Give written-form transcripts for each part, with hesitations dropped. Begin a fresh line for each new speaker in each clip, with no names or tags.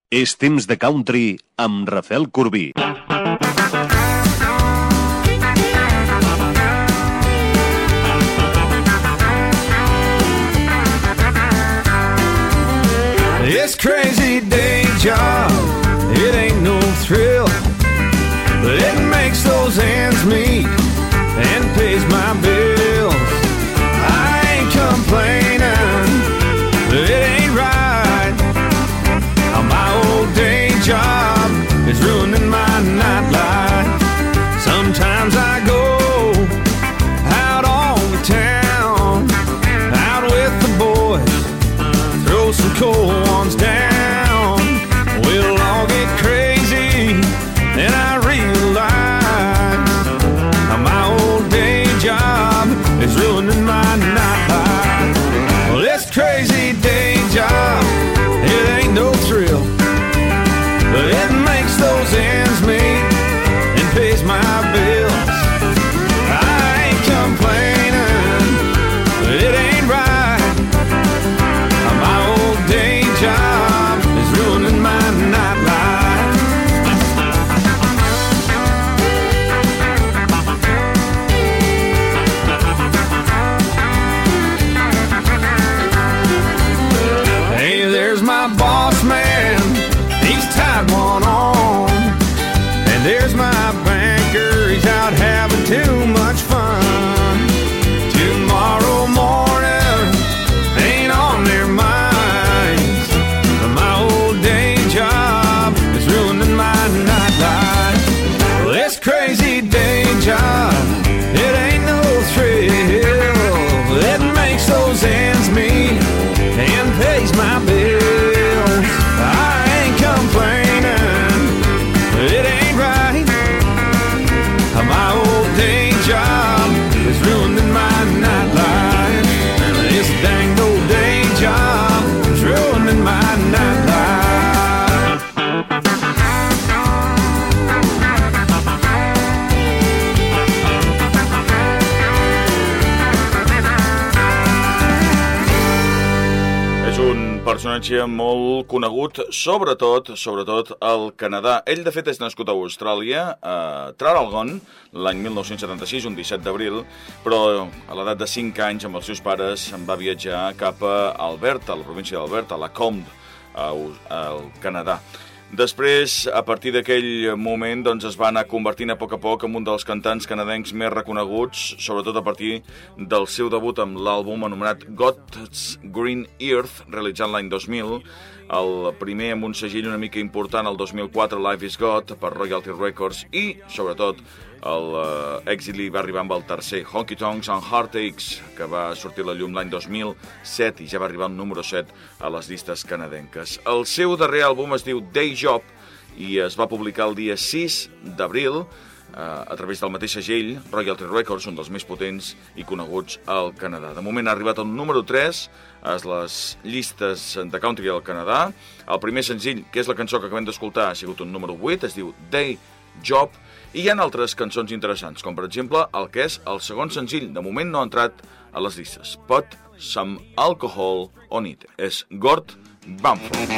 És temps de country amb Rafael Corbí.
It's crazy day job, it ain't no thrill, but it makes those ends meet and pays my bills. I ain't complaining, but it ain't right. My old day job is ruining my nightlife. Sometimes I go out on the town, out with the boys, throw some cold ones down. We'll all get crazy, and I realize my old day job is ruining my nightlife. Well, this crazy day job, it ain't no thrill, but it makes those ends meet and pays my bills. I ain't complaining, but it ain't right. My old day job is ruining my nightlife. Hey, there's my boss man, he's tied one on. And there's my banker, he's out having too much fun. Tomorrow morning ain't on their minds. My old day job is ruining my nightlife. Well, this crazy day job, it ain't no thrill, but it makes those ends meet and pays my bills. I ain't complaining, but it ain't right. My old day job is ruining my nightlife. This dang old day job is ruining my nightlife.
És un personatge molt conegut, sobretot al Canadà. Ell, de fet, és nascut a Austràlia, a Traralgon, l'any 1976, un 17 d'abril, però a l'edat de 5 anys, amb els seus pares, va viatjar cap a Alberta, a la província d'Alberta, a Lacombe, al Canadà. Després, a partir d'aquell moment, doncs, es va anar convertint a poc en un dels cantants canadencs més reconeguts, sobretot a partir del seu debut amb l'àlbum anomenat God's Green Earth, realitzat l'any 2000, el primer amb un segell una mica important, el 2004, Life is God, per Royalty Records, i, sobretot, l'èxit li va arribar amb el tercer, Honky Tonks and Heartaches, que va sortir a la llum l'any 2007 i ja va arribar al número 7 a les llistes canadenques. El seu darrer àlbum es diu Day Job i es va publicar el dia 6 d'abril a través del mateix segell, Royalty Records, un dels més potents i coneguts al Canadà. De moment ha arribat al número 3 a les llistes de country al Canadà. El primer senzill, que és la cançó que acabem d'escoltar, ha sigut un número 8, es diu Day Job, i hi ha altres cançons interessants, com per exemple el que és el segon senzill, de moment no ha entrat a les llistes, Put Some Alcohol on It. És Gord Bamford.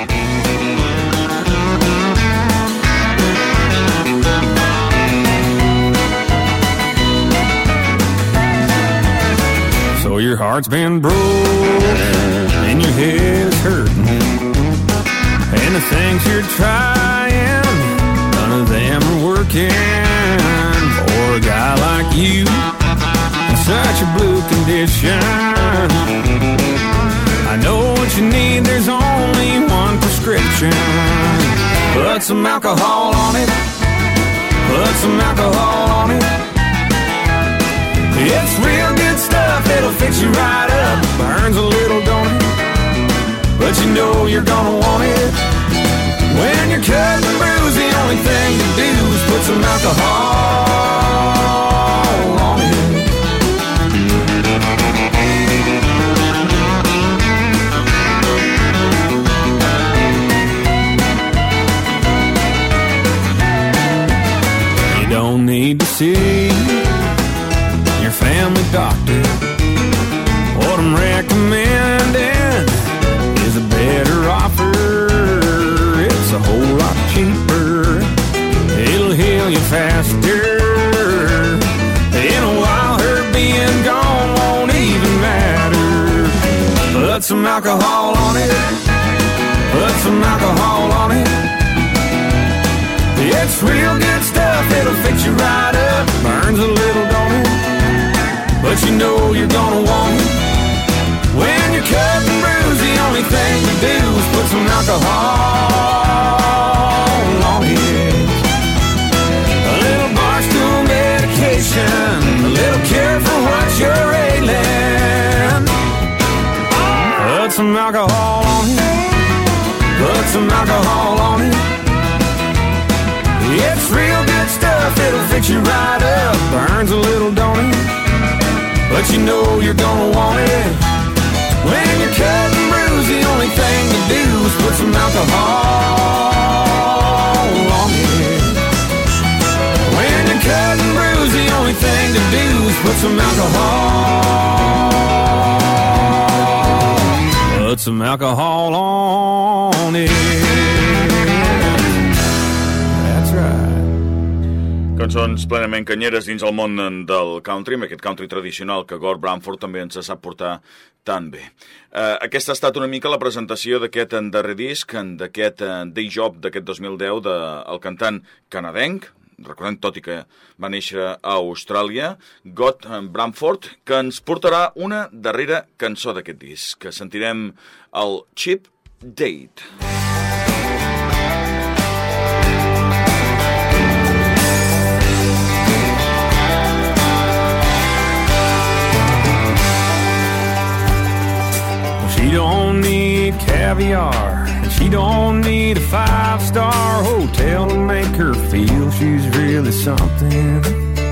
So your heart's been broke and your head is hurting, and the things you're trying, none of them are working. For a guy like you in such a blue condition, I know what you need, there's only one prescription. Put some alcohol on it, put some alcohol on it. It's real good stuff, it'll fix you right up. Burns a little, don't it? But you know you're gonna want it. When you're cut and bruised, the only thing to do is put some alcohol on it. You don't need to see your family doctor. What I'm recommending is a better offer. It's a alcohol on it. Put some alcohol on it. It's real good stuff, it'll fix you right up. Burns a little, don't it? But you know you're gonna want it. When you're cut and bruised, the only thing to do is put some alcohol on it. A little barstool medication, a little cure for what you're ailing. Put some alcohol on it. Put some alcohol on it. It's real good stuff, it'll fix you right up. Burns a little, don't it? But you know you're gonna want it. When you're cut and bruised, the only thing to do is put some alcohol on it. When you're cut and bruised, the only thing to do is put some alcohol. Put some alcohol on it.
Cançons plenament canyeres dins el món del country, amb aquest country tradicional que Gord Bamford també ens sap portar tan bé. Aquesta ha estat una mica la presentació d'aquest darrer disc, d'aquest Day Job d'aquest 2010 del cantant canadenc, recordem tot i que va néixer a Austràlia, Gord Bamford, que ens portarà una darrera cançó d'aquest disc, que sentirem el Cheap Date. She don't need caviar, and she don't need a 5-star hotel to make her feel she's really something.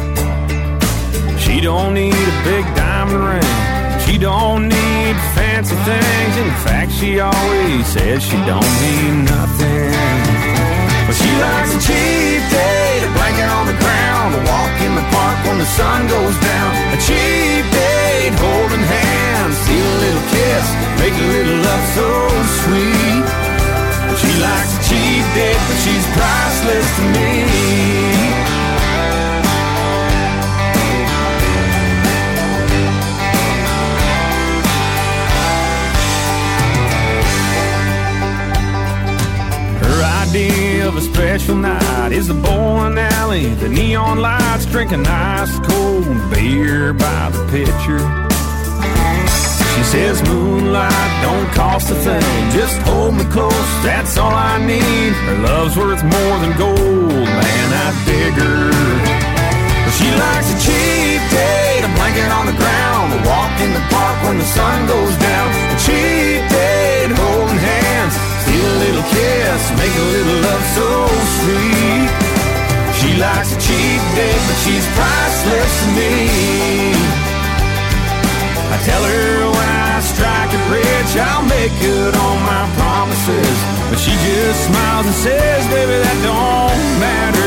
She don't need a big diamond ring, she don't need fancy things. In fact, she always says she don't need nothing. But she likes a cheap date, a blanket on the ground, a walk in the park when the sun goes down. A cheap date, holding hands, steal a little kiss, make a little love so sweet. She likes a cheap date, but she's priceless to me. Of a special night is the bowling alley, the neon lights, drinking ice cold beer by the pitcher. She says moonlight don't cost a thing, just hold me close, that's all I need. Her love's worth more than gold, man, I dig her. But she likes a cheap date, a blanket on the ground, a walk in the park when the sun goes down. A cheap date, holding hands, steal a little kiss, make a little love so sweet. She likes a cheap date, but she's priceless to me. I tell her when I strike it rich, I'll make good on my promises. But she just smiles and says, baby, that don't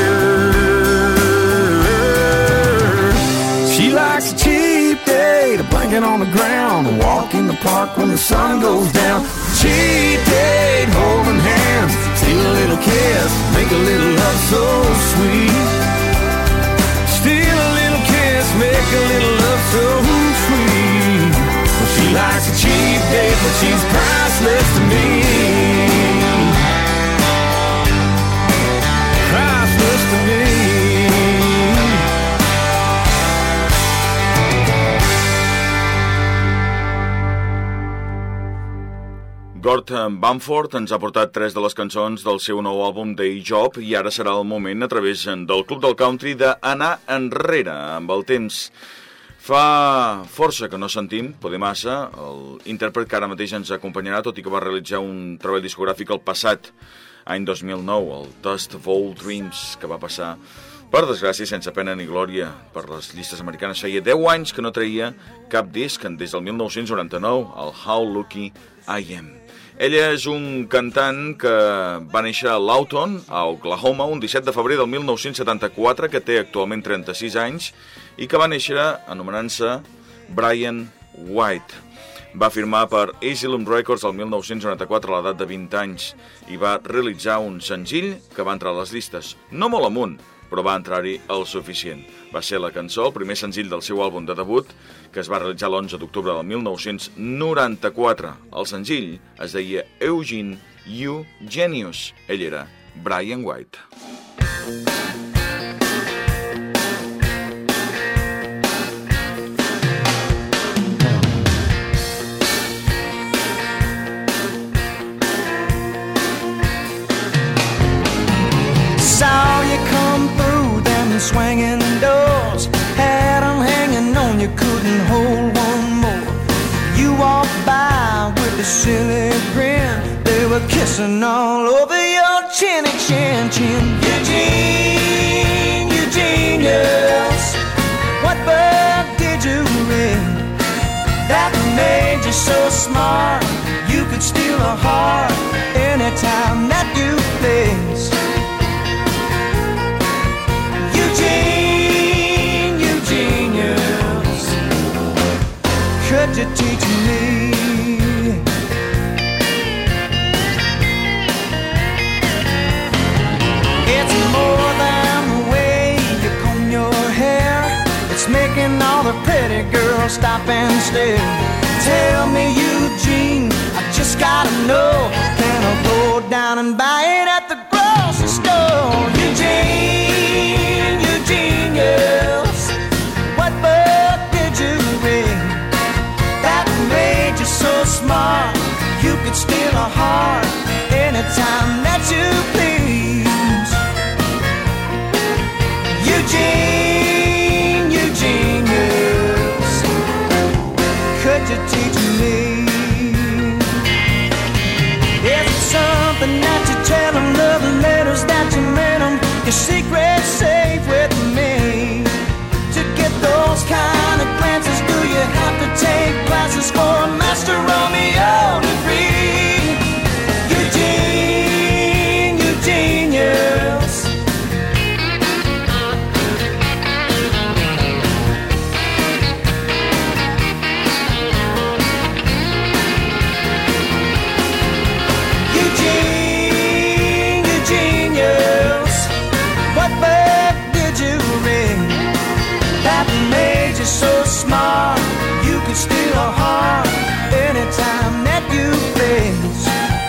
matter. She likes a cheap date, a blanket on the ground, a walk in the park when the sun goes down. Cheap date, holding hands, steal a little kiss, make a little love so sweet. Steal a little kiss, make a little love so sweet. Well, she likes a cheap date, but she's priceless to me. Priceless to me. Gord Bamford ens ha portat 3 de les cançons del seu nou àlbum Day Job i ara serà el moment, a través del Club del Country, d'anar enrere amb el temps. Fa força que no sentim, poder massa, l'intèrpret que ara mateix ens acompanyarà, tot i que va realitzar un treball discogràfic el passat any 2009, el Dust of Old Dreams, que va passar, per desgràcia, sense pena ni glòria per les llistes americanes. Feia 10 anys que no traia cap disc, des del 1999, el How Lucky I Am. Ella és un cantant que va néixer a Lawton, a Oklahoma, un 17 de febrer del 1974, que té actualment 36 anys, i que va néixer anomenant-se Brian White. Va firmar per Asylum Records el 1994 a l'edat de 20 anys i va realitzar un senzill que va entrar a les llistes, no molt amunt, però va entrar-hi el suficient. Va ser la cançó, el primer senzill del seu àlbum de debut, que es va realitzar l'11 d'octubre del 1994. El senzill es deia Eugene, You Genius. Ell era Brian White.
Saw you come through them swinging doors, had them hanging on, you couldn't hold one more. You walked by with a silly grin, they were kissing all over your chinny chin chin. Eugene, you genius, what book did you read that made you so smart? You could steal a heart anytime that you please. Eugene, you genius, could you teach me? It's more than the way you comb your hair, it's making all the pretty girls stop and stare. Tell me, Eugene, I just gotta know, can I go down and buy it at the grocery store? Eugene, you genius, what book did you read that made you so smart? You could steal a heart anytime that you please. Eugene, you genius, could you teach me? Is it something that you tell them, love letters that you meant them, your secret's safe with me? To get those kind of glances, do you have to take classes for a Master Romeo degree? Eugene, you genius, Eugene, you genius, what book did you read that made you so smart? You could steal a heart anytime that you please.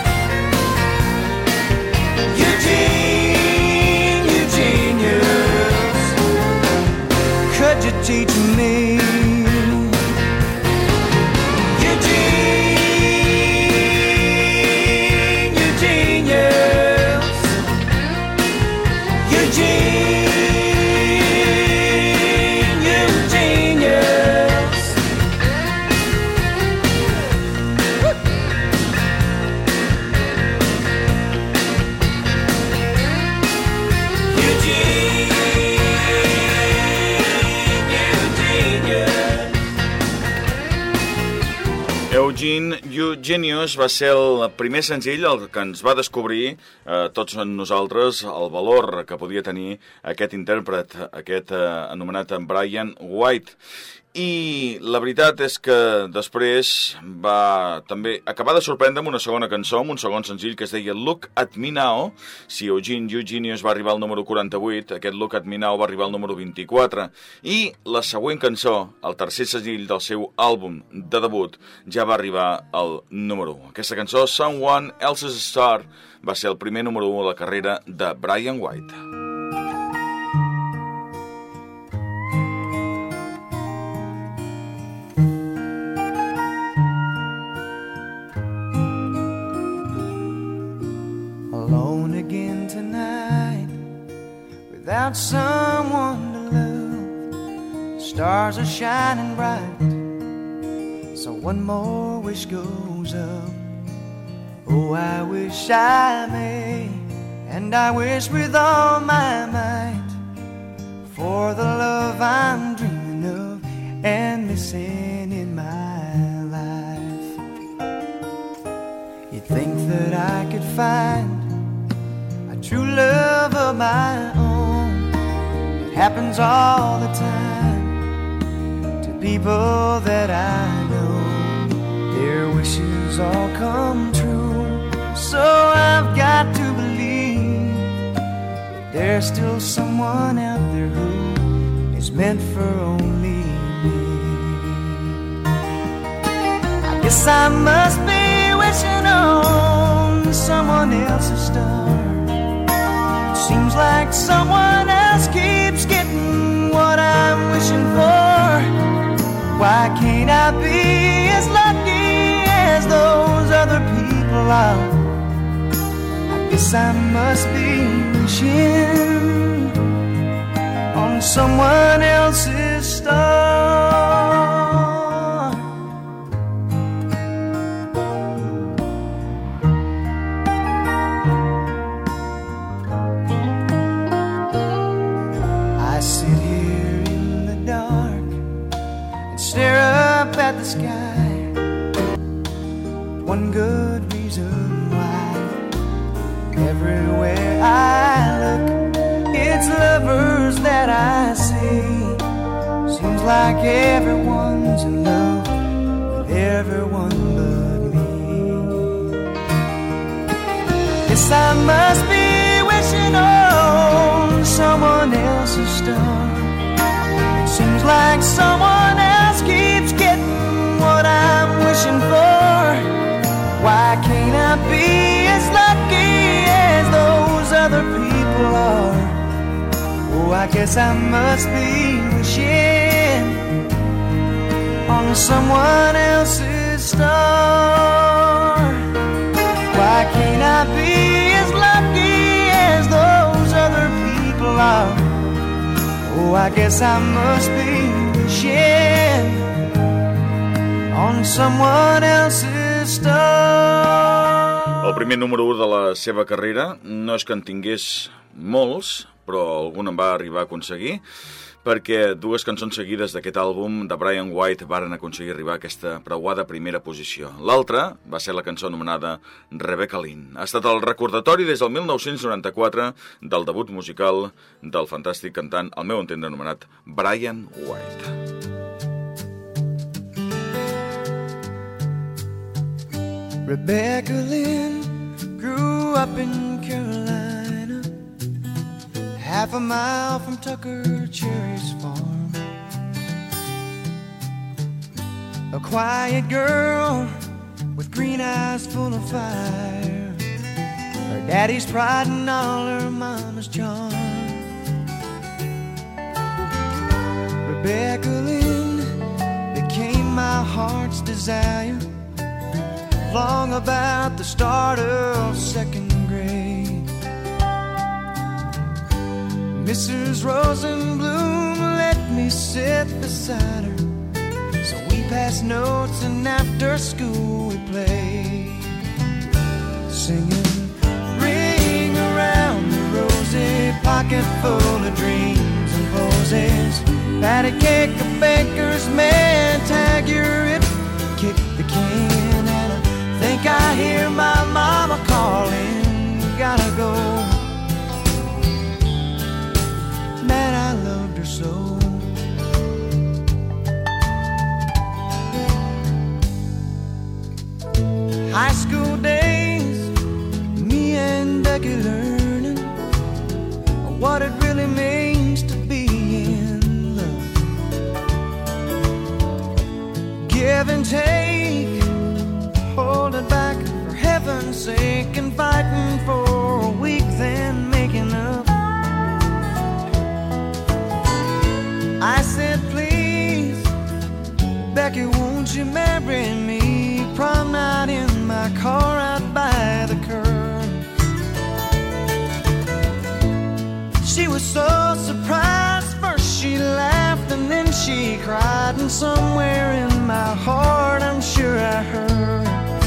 Eugene, you genius, could you teach me? Eugene, you genius, Eugene, you genius.
Eugene, You Genius va ser el primer senzill el que ens va descobrir tots nosaltres el valor que podia tenir aquest intèrpret, aquest anomenat Brian White. I la veritat és que després va també acabar de sorprendre amb una segona cançó, amb un segon senzill que es deia Look at Me Now. Si Eugene, You Genius va arribar al número 48, aquest Look at Me Now va arribar al número 24. I la següent cançó, el tercer senzill del seu àlbum de debut, ja va arribar al número 1. Aquesta cançó, Someone Else's Star, va ser el primer número 1 a la carrera de Brian White.
Alone again tonight, without someone to love. Stars are shining bright, so one more wish goes up. Oh, I wish I may, and I wish with all my might, for the love I'm dreaming of and missing in my life. You'd think that I could find true love of my own. It happens all the time to people that I know. Their wishes all come true, so I've got to believe there's still someone out there who is meant for only me. I guess I must be wishing on someone else's star. It seems like someone else keeps getting what I'm wishing for. Why can't I be as lucky as those other people are? I guess I must be wishing on someone else's star. I sit here in the dark and stare up at the sky. One good reason why everywhere I look, it's lovers that I see. Seems like everyone's in love with everyone but me. Guess I must be wishing on someone else's star. It seems like someone else keeps getting what I'm wishing for. Why can't I be as lucky as those other people are? Oh, I guess I must be wishing on someone else's star. Why can't I be as lucky as those other people are? Oh, I guess I must be wishing on someone else's star.
El primer número 1 de la seva carrera no és que en tingués molts, però algun en va arribar a aconseguir, perquè dues cançons seguides d'aquest àlbum de Brian White varen aconseguir arribar a aquesta preuada primera posició. L'altra va ser la cançó anomenada Rebecca Lynn. Ha estat el recordatori des del 1994 del debut musical del fantàstic cantant, al meu entendre anomenat Brian White.
Rebecca Lynn grew up in Carolina, half a mile from Tucker Cherry's farm. A quiet girl with green eyes full of fire, her daddy's pride and all her mama's charm. Rebecca Lynn became my heart's desire long about the start of second grade. Mrs. Rosenblum let me sit beside her, so we passed notes and after school we played, singing Ring Around the Rosy, pocket full of dreams and posies, patty cake, a baker's man, tag your it, kick the can, and I think I hear my mama calling, gotta go. Man, I loved her so. High school days, me and Becky learning what it really means to be in love. Give and take, holding back for heaven's sake, and fighting for a week, then making up. I said, please, Becky, won't you marry me? Prom night in my car out by the curb. She was so surprised, first she laughed and then she cried, and somewhere in my heart I'm sure I heard,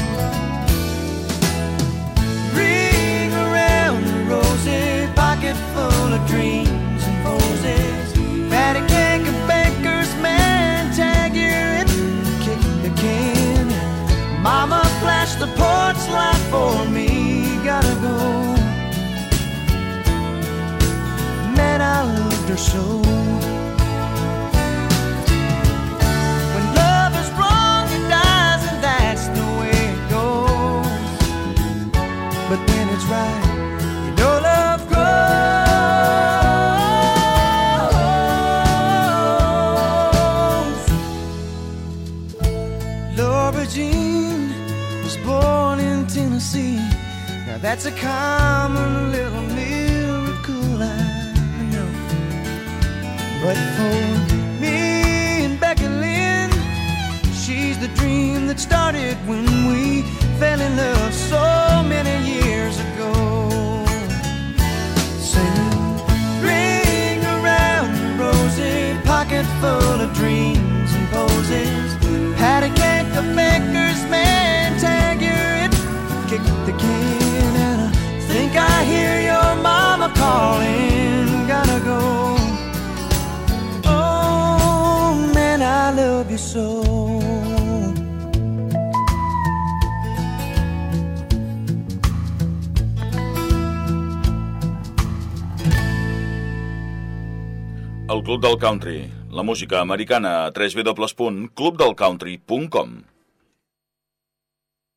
ring around the rosy, pocket full of dreams and posies, patty cake, a baker's man, tag your it, kick the can. Mama flashed the porch light for me, gotta go. Man, I loved her so. When love is wrong, it dies, and that's the way it goes. But when it's right, you know love grows. Now that's a common little miracle, I know. But for me and Becky Lynn, she's the dream that started when we fell in love so many years ago. Singing, ring around the rosy, pocket full of dreams and posies. Patty cake, the baker's man, tag your it, kick the can, and I think I hear your mama calling, gotta go. Oh man, I love you so.
El Club del Country, la música americana a www.clubdelcountry.com.